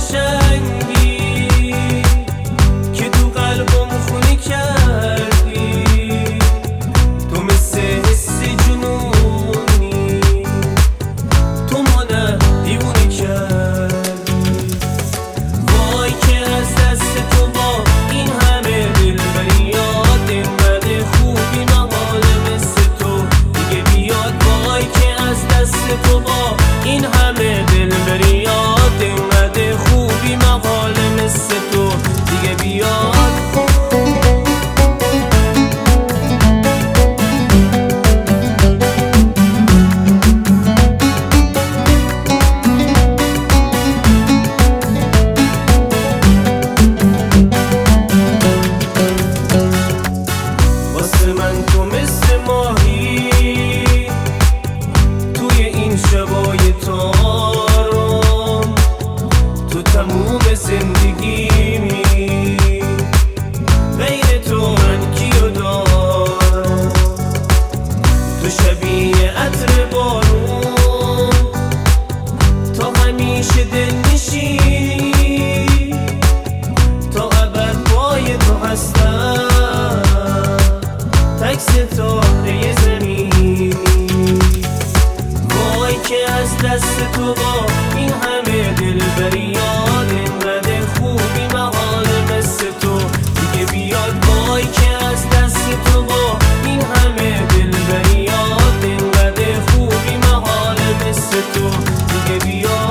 قشنگی که تو قلبم خونی کردی. تو مثل حس جنونی، تو منو دیوونه کردی. وای که از دست تو با این همه دلبری یاد انقدر خوبی محال مثل تو دیگه بیاد. وای که از دست تو با این همه دلبری یاد انقدر خوبی محال مثل تو دیگه بیاد. واسه من تو مثل ماهی توی این شبای تارم، تو تموم زندگیمی، غیر تو من کیو دارم. تو شبیه عطر بارون، تا همیشه دلنشینی، تا ابد پای تو هستم، تک ستاره زمینی. وای که از دست تو با این همه دلبری یاد انقدر خوبی محال مثل تو دیگه بیاد. وای که از دست تو با این همه دلبری یاد انقدر خوبی محال مثل تو دیگه بیاد.